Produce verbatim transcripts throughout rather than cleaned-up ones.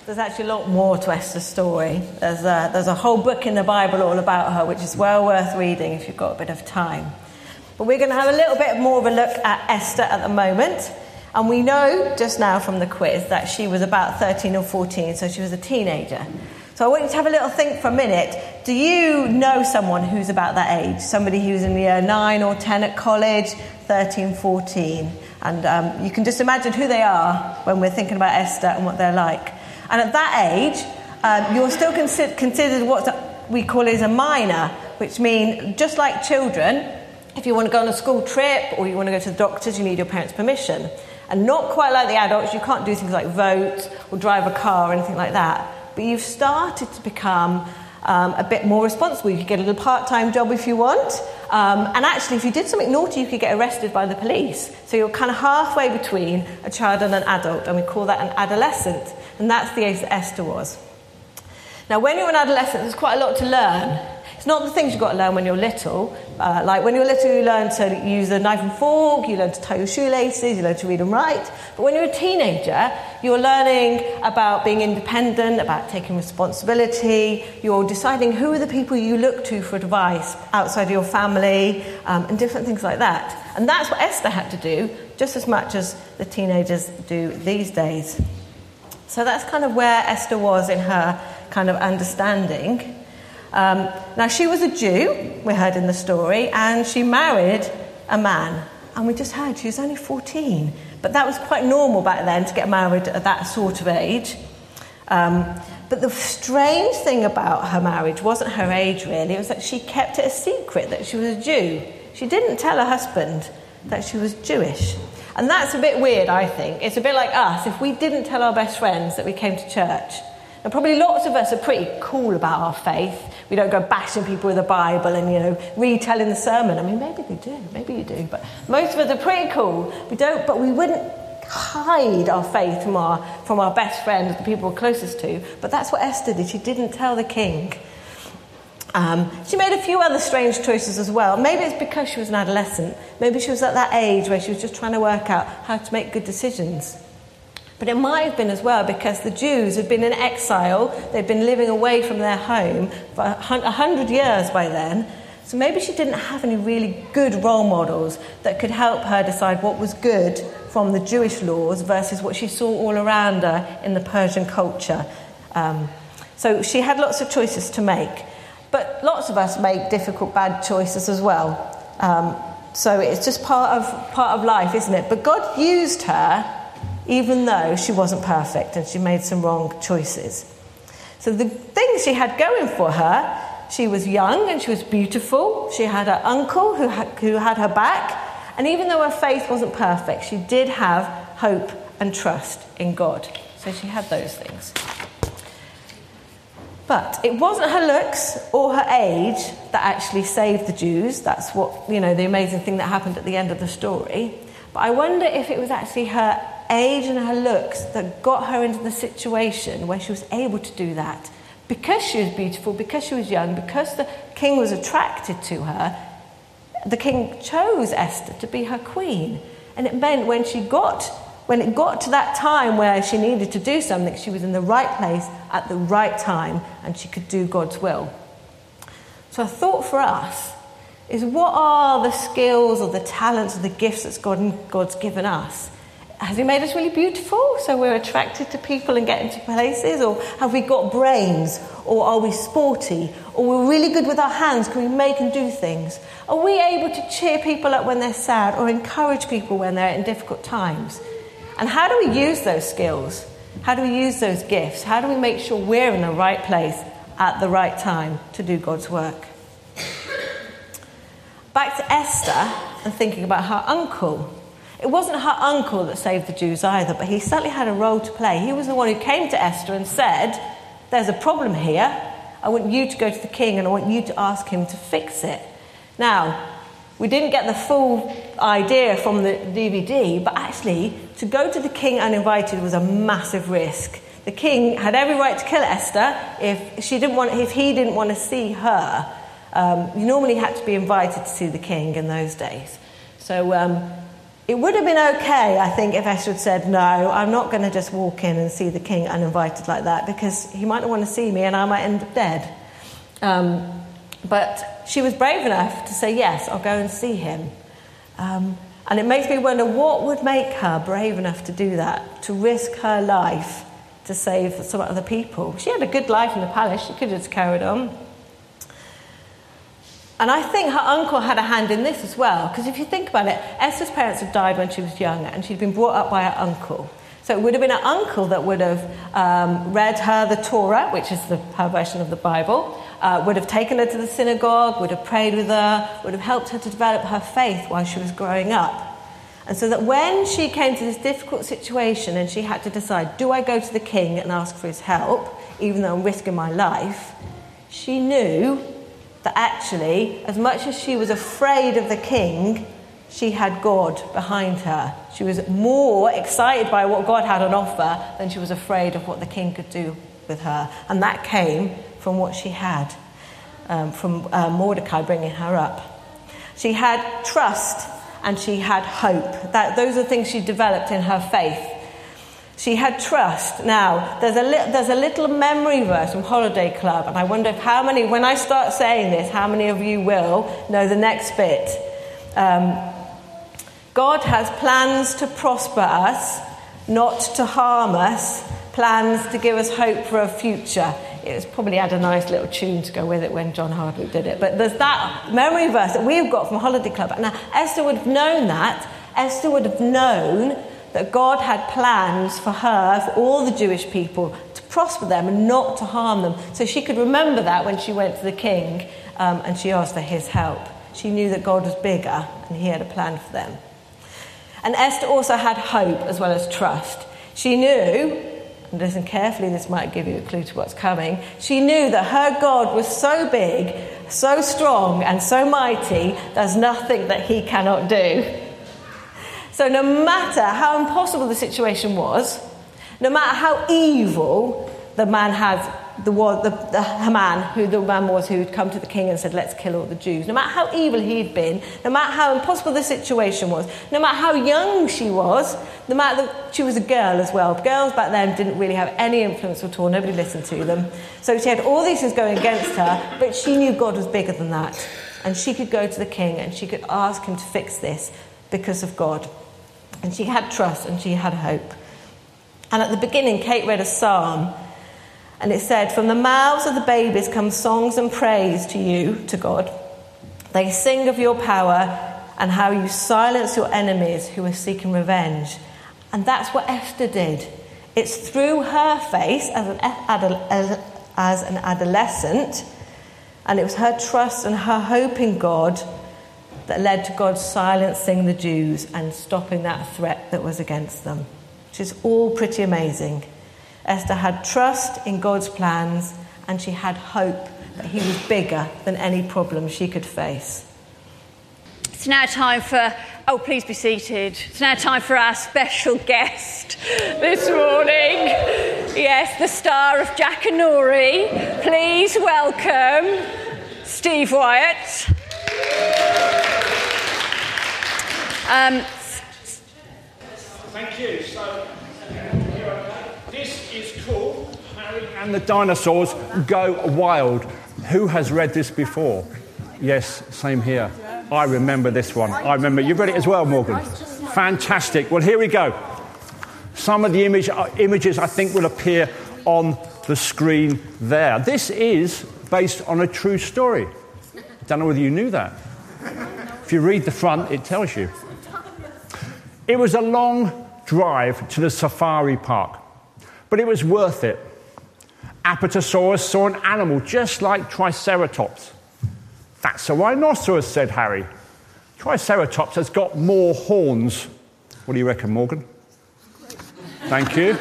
there's actually a lot more to Esther's story. There's a, there's a whole book in the Bible all about her, which is well worth reading if you've got a bit of time. But we're going to have a little bit more of a look at Esther at the moment. And we know just now from the quiz that she was about thirteen or fourteen, so she was a teenager. So I want you to have a little think for a minute. Do you know someone who's about that age? Somebody who's in year nine or ten at college, thirteen, fourteen. And um, you can just imagine who they are when we're thinking about Esther and what they're like. And at that age, um, you're still consider- considered what we call is a minor, which means just like children, if you want to go on a school trip or you want to go to the doctors, you need your parents' permission. And not quite like the adults, you can't do things like vote or drive a car or anything like that. But you've started to become um, a bit more responsible. You could get a little part-time job if you want. Um, and actually, if you did something naughty, you could get arrested by the police. So you're kind of halfway between a child and an adult, and we call that an adolescent. And that's the age that Esther was. Now, when you're an adolescent, there's quite a lot to learn. It's not the things you've got to learn when you're little. Uh, like when you're little, you learn to use a knife and fork, you learn to tie your shoelaces, you learn to read and write. But when you're a teenager, you're learning about being independent, about taking responsibility. You're deciding who are the people you look to for advice outside of your family, um, and different things like that. And that's what Esther had to do, just as much as the teenagers do these days. So that's kind of where Esther was in her kind of understanding. Um, now, she was a Jew, we heard in the story, and she married a man. And we just heard she was only fourteen. But that was quite normal back then to get married at that sort of age. Um, but the strange thing about her marriage wasn't her age, really. It was that she kept it a secret that she was a Jew. She didn't tell her husband that she was Jewish. And that's a bit weird, I think. It's a bit like us if we didn't tell our best friends that we came to church. And probably lots of us are pretty cool about our faith. We don't go bashing people with the Bible and, you know, retelling the sermon. I mean, maybe we do, maybe you do, but most of us are pretty cool. We don't, but we wouldn't hide our faith from our from our best friends, the people we're closest to. But that's what Esther did. She didn't tell the king. Um, she made a few other strange choices as well. Maybe it's because she was an adolescent. Maybe she was at that age where she was just trying to work out how to make good decisions. But it might have been as well because the Jews had been in exile. They'd been living away from their home for a hundred years by then. So maybe she didn't have any really good role models that could help her decide what was good from the Jewish laws versus what she saw all around her in the Persian culture. Um, so she had lots of choices to make. But lots of us make difficult, bad choices as well. Um, so it's just part of part of life, isn't it? But God used her even though she wasn't perfect and she made some wrong choices. So the things she had going for her, she was young and she was beautiful. She had her uncle who had, who had her back. And even though her faith wasn't perfect, she did have hope and trust in God. So she had those things. But it wasn't her looks or her age that actually saved the Jews. That's what, you know, the amazing thing that happened at the end of the story. But I wonder if it was actually her age and her looks that got her into the situation where she was able to do that. Because she was beautiful, because she was young, because the king was attracted to her, the king chose Esther to be her queen. And it meant when she got, when it got to that time where she needed to do something, she was in the right place at the right time and she could do God's will. So a thought for us is, what are the skills or the talents or the gifts that God, God's given us? Has he made us really beautiful so we're attracted to people and get into places? Or have we got brains? Or are we sporty? Or we're really good with our hands? Can we make and do things? Are we able to cheer people up when they're sad or encourage people when they're in difficult times? And how do we use those skills? How do we use those gifts? How do we make sure we're in the right place at the right time to do God's work? Back to Esther and thinking about her uncle. It wasn't her uncle that saved the Jews either, but he certainly had a role to play. He was the one who came to Esther and said, there's a problem here. I want you to go to the king and I want you to ask him to fix it. Now, we didn't get the full idea from the D V D, but actually to go to the king uninvited was a massive risk. The king had every right to kill Esther if she didn't want, if he didn't want to see her. Um, you normally had to be invited to see the king in those days. So um, It would have been okay, I think, if Esther had said, no, I'm not going to just walk in and see the king uninvited like that, because he might not want to see me and I might end up dead. Um, but she was brave enough to say, yes, I'll go and see him. Um, and it makes me wonder, what would make her brave enough to do that, to risk her life to save some other people? She had a good life in the palace. She could have just carried on. And I think her uncle had a hand in this as well, because if you think about it, Esther's parents had died when she was young, and she'd been brought up by her uncle. So it would have been her uncle that would have um, read her the Torah, which is the, her version of the Bible, uh, would have taken her to the synagogue, would have prayed with her, would have helped her to develop her faith while she was growing up. And so that when she came to this difficult situation and she had to decide, do I go to the king and ask for his help, even though I'm risking my life, she knew that actually, as much as she was afraid of the king, she had God behind her. She was more excited by what God had on offer than she was afraid of what the king could do with her. And that came from what she had, um, from uh, Mordecai bringing her up. She had trust and she had hope. That, those are things she developed in her faith. She had trust. Now, there's a, li- there's a little memory verse from Holiday Club, and I wonder if how many, when I start saying this, how many of you will know the next bit. Um, God has plans to prosper us, not to harm us, plans to give us hope for a future. It was probably had a nice little tune to go with it when John Hardwick did it. But there's that memory verse that we've got from Holiday Club. Now, Esther would have known that. Esther would have known that God had plans for her, for all the Jewish people, to prosper them and not to harm them. So she could remember that when she went to the king um, and she asked for his help. She knew that God was bigger and he had a plan for them. And Esther also had hope as well as trust. She knew, and listen carefully, this might give you a clue to what's coming, she knew that her God was so big, so strong and so mighty, there's nothing that he cannot do. So no matter how impossible the situation was, no matter how evil the man had, the, the, the Haman, who the man was who had come to the king and said, let's kill all the Jews, no matter how evil he'd been, no matter how impossible the situation was, no matter how young she was, no matter that she was a girl as well. Girls back then didn't really have any influence at all. Nobody listened to them. So she had all these things going against her, but she knew God was bigger than that. And she could go to the king and she could ask him to fix this because of God. And she had trust and she had hope. And at the beginning, Kate read a psalm. And it said, from the mouths of the babies come songs and praise to you, to God. They sing of your power and how you silence your enemies who are seeking revenge. And that's what Esther did. It's through her faith as an, adole- as an adolescent, and it was her trust and her hope in God that led to God silencing the Jews and stopping that threat that was against them, which is all pretty amazing. Esther had trust in God's plans, and she had hope that he was bigger than any problem she could face. It's now time for, oh, please be seated. It's now time for our special guest this morning. Yes, the star of Jack and Nori. Please welcome Steve Wyatt. Um, Thank you. So, this is called Harry and the Dinosaurs Go Wild. Who has read this before? Yes, same here. I remember this one. I remember. You've read it as well, Morgan. Fantastic. Well, here we go. Some of the image, uh, images, I think, will appear on the screen there. This is based on a true story. Don't know whether you knew that. If you read the front, it tells you. It was a long drive to the safari park, but it was worth it. Apatosaurus saw an animal just like Triceratops. That's a rhinoceros, said Harry. Triceratops has got more horns. What do you reckon, Morgan? Thank you.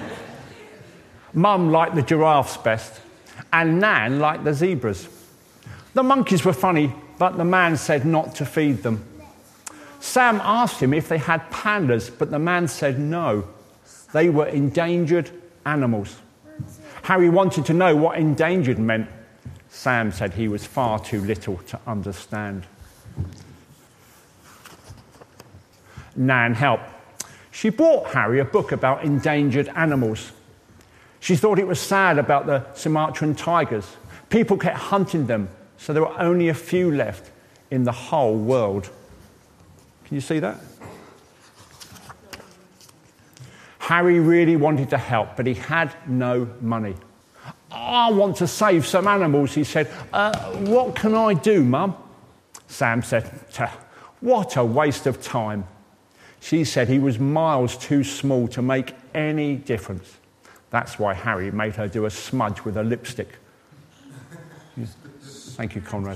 Mum liked the giraffes best, and Nan liked the zebras. The monkeys were funny, but the man said not to feed them. Sam asked him if they had pandas, but the man said no. They were endangered animals. Harry wanted to know what endangered meant. Sam said he was far too little to understand. Nan help. She bought Harry a book about endangered animals. She thought it was sad about the Sumatran tigers. People kept hunting them, so there were only a few left in the whole world. Can you see that? Harry really wanted to help, but he had no money. I want to save some animals, he said. Uh, what can I do, Mum? Sam said, what a waste of time. She said he was miles too small to make any difference. That's why Harry made her do a smudge with a lipstick. Thank you, Conrad.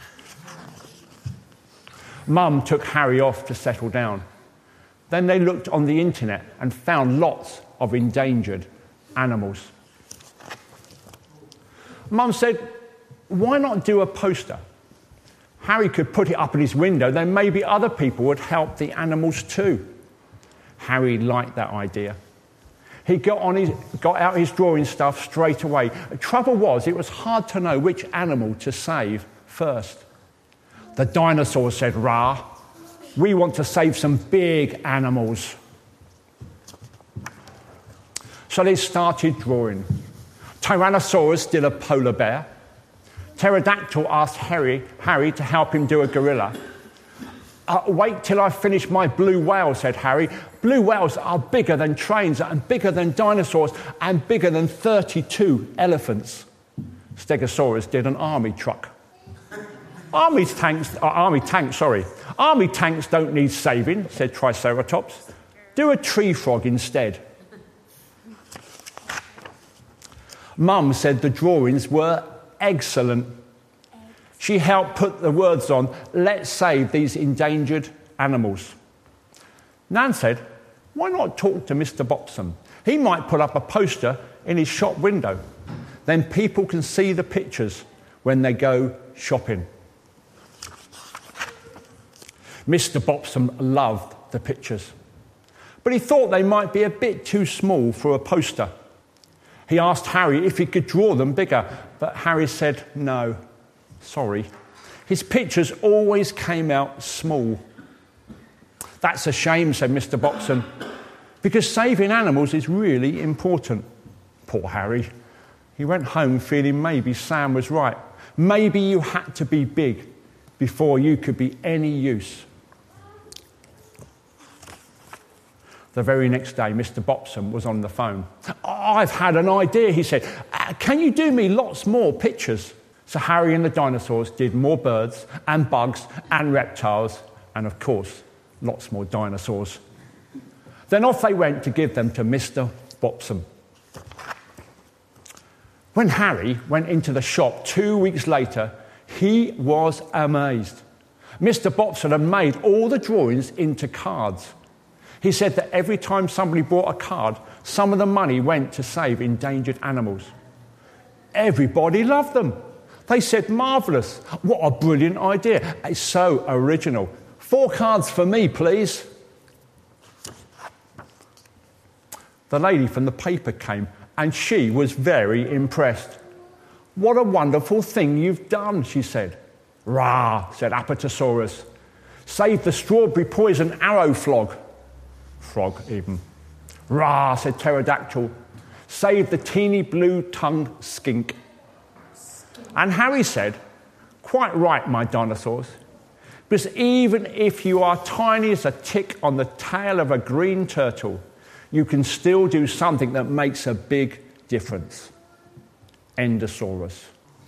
Mum took Harry off to settle down. Then they looked on the internet and found lots of endangered animals. Mum said, why not do a poster? Harry could put it up at his window, then maybe other people would help the animals too. Harry liked that idea. He got, on his, got out his drawing stuff straight away. The trouble was, it was hard to know which animal to save first. The dinosaurs said, rah, we want to save some big animals. So they started drawing. Tyrannosaurus did a polar bear. Pterodactyl asked Harry, Harry to help him do a gorilla. Uh, wait till I finish my blue whale, said Harry. Blue whales are bigger than trains and bigger than dinosaurs and bigger than thirty-two elephants. Stegosaurus did an army truck. Army tanks, uh, army tanks, sorry. Army tanks don't need saving, said Triceratops. Do a tree frog instead. Mum said the drawings were excellent. She helped put the words on, let's save these endangered animals. Nan said, why not talk to Mister Bopson? He might put up a poster in his shop window. Then people can see the pictures when they go shopping. Mister Bopson loved the pictures, but he thought they might be a bit too small for a poster. He asked Harry if he could draw them bigger, but Harry said no, sorry. His pictures always came out small. That's a shame, said Mister Bopson, because saving animals is really important. Poor Harry. He went home feeling maybe Sam was right. Maybe you had to be big before you could be any use. The very next day, Mister Bopson was on the phone. I've had an idea, he said. Can you do me lots more pictures? So Harry and the dinosaurs did more birds and bugs and reptiles and, of course, lots more dinosaurs. Then off they went to give them to Mister Bopson. When Harry went into the shop two weeks later, he was amazed. Mister Bopson had made all the drawings into cards. He said that every time somebody bought a card, some of the money went to save endangered animals. Everybody loved them. They said, marvellous, what a brilliant idea. It's so original. Four cards for me, please. The lady from the paper came, and she was very impressed. What a wonderful thing you've done, she said. Rah, said Apatosaurus. Save the strawberry poison arrow frog. Frog, even. Rah, said Pterodactyl. Save the teeny blue-tongued skink. And Harry said, quite right, my dinosaurs, because even if you are tiny as a tick on the tail of a green turtle, you can still do something that makes a big difference. Endosaurus.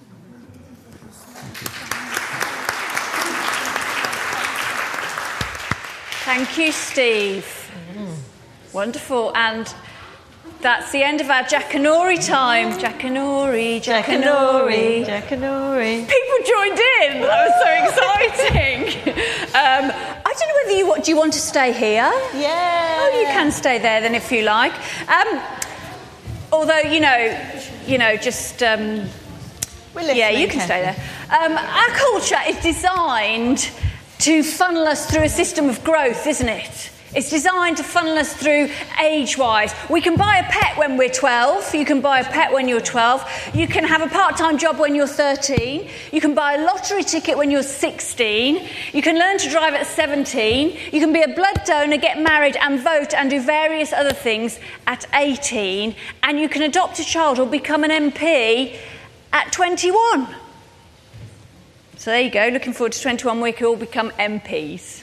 Thank you, Steve. Mm. Wonderful. And that's the end of our Jackanory time. Jackanory, Jackanory. Jackanory. People joined in. That was so exciting. um, I don't know whether you want, do you want to stay here? Yeah. Oh, you can stay there then if you like. Um, although, you know, you know, just... Um, yeah, you can stay there. Um, our culture is designed to funnel us through a system of growth, isn't it? It's designed to funnel us through age-wise. We can buy a pet when we're twelve. You can buy a pet when you're twelve. You can have a part-time job when you're thirteen. You can buy a lottery ticket when you're sixteen. You can learn to drive at seventeen. You can be a blood donor, get married and vote and do various other things at eighteen. And you can adopt a child or become an M P at twenty-one. So there you go. Looking forward to twenty-one. We can all become M Ps.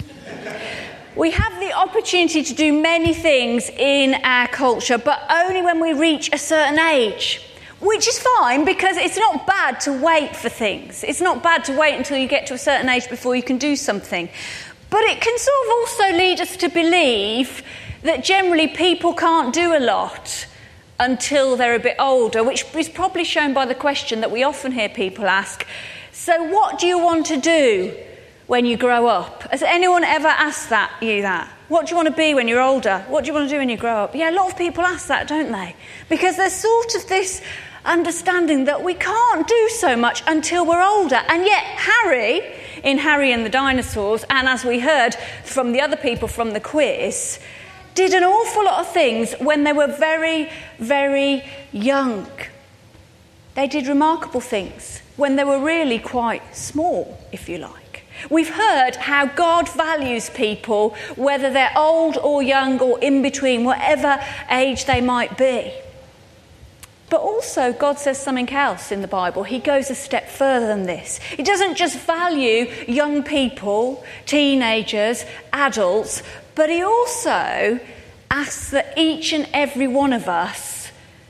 We have the opportunity to do many things in our culture, but only when we reach a certain age, which is fine because it's not bad to wait for things. It's not bad to wait until you get to a certain age before you can do something. But it can sort of also lead us to believe that generally people can't do a lot until they're a bit older, which is probably shown by the question that we often hear people ask, so what do you want to do when you grow up? Has anyone ever asked that you that? What do you want to be when you're older? What do you want to do when you grow up? Yeah, a lot of people ask that, don't they? Because there's sort of this understanding that we can't do so much until we're older. And yet Harry, in Harry and the Dinosaurs, and as we heard from the other people from the quiz, did an awful lot of things when they were very, very young. They did remarkable things when they were really quite small, if you like. We've heard how God values people, whether they're old or young or in between, whatever age they might be. But also, God says something else in the Bible. He goes a step further than this. He doesn't just value young people, teenagers, adults, but he also asks that each and every one of us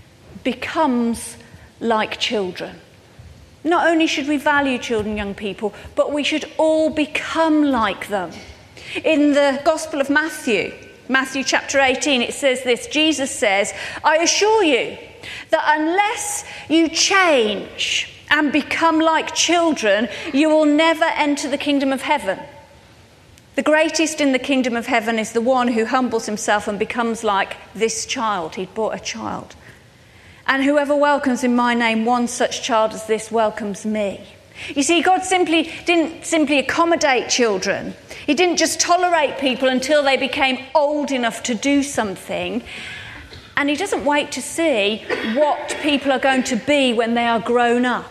becomes like children. Not only should we value children and young people, but we should all become like them. In the Gospel of Matthew, Matthew chapter eighteen, it says this. Jesus says, I assure you that unless you change and become like children, you will never enter the kingdom of heaven. The greatest in the kingdom of heaven is the one who humbles himself and becomes like this child. He'd brought a child. And whoever welcomes in my name one such child as this welcomes me. You see, God simply didn't simply accommodate children. He didn't just tolerate people until they became old enough to do something. And he doesn't wait to see what people are going to be when they are grown up.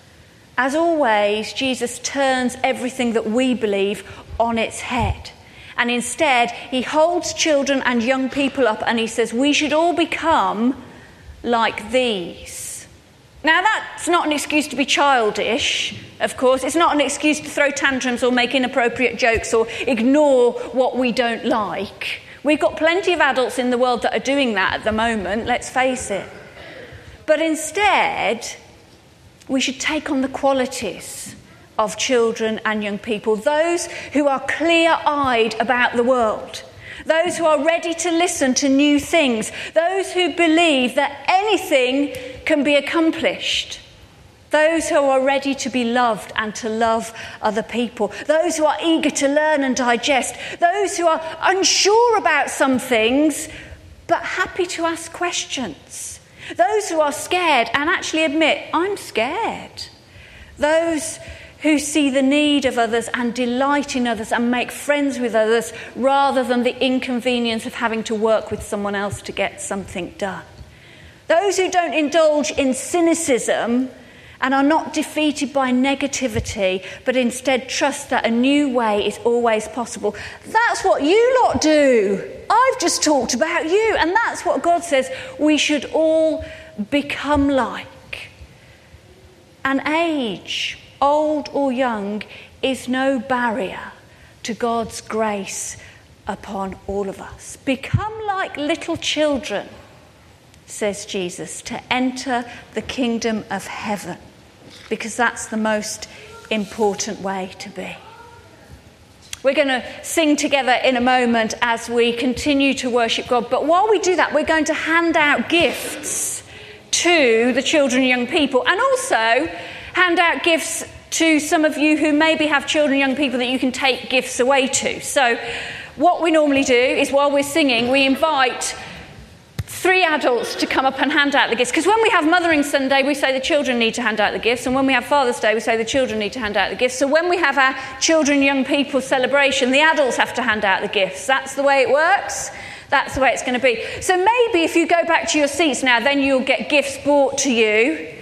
As always, Jesus turns everything that we believe on its head. And instead, he holds children and young people up and he says, we should all become like these. Now, that's not an excuse to be childish, of course. It's not an excuse to throw tantrums or make inappropriate jokes or ignore what we don't like. We've got plenty of adults in the world that are doing that at the moment, let's face it. But instead, we should take on the qualities of children and young people, those who are clear-eyed about the world, those who are ready to listen to new things, those who believe that anything can be accomplished, those who are ready to be loved and to love other people, those who are eager to learn and digest, those who are unsure about some things but happy to ask questions, those who are scared and actually admit, I'm scared, those who see the need of others and delight in others and make friends with others rather than the inconvenience of having to work with someone else to get something done. Those who don't indulge in cynicism and are not defeated by negativity, but instead trust that a new way is always possible. That's what you lot do. I've just talked about you, and that's what God says we should all become like. And age, old or young, is no barrier to God's grace upon all of us. Become like little children, says Jesus, to enter the kingdom of heaven, because that's the most important way to be. We're going to sing together in a moment as we continue to worship God, but while we do that, we're going to hand out gifts to the children and young people, and also hand out gifts to some of you who maybe have children and young people that you can take gifts away to. So what we normally do is, while we're singing, we invite three adults to come up and hand out the gifts. Because when we have Mothering Sunday, we say the children need to hand out the gifts. And when we have Father's Day, we say the children need to hand out the gifts. So when we have our children, young people celebration, the adults have to hand out the gifts. That's the way it works. That's the way it's going to be. So maybe if you go back to your seats now, then you'll get gifts brought to you.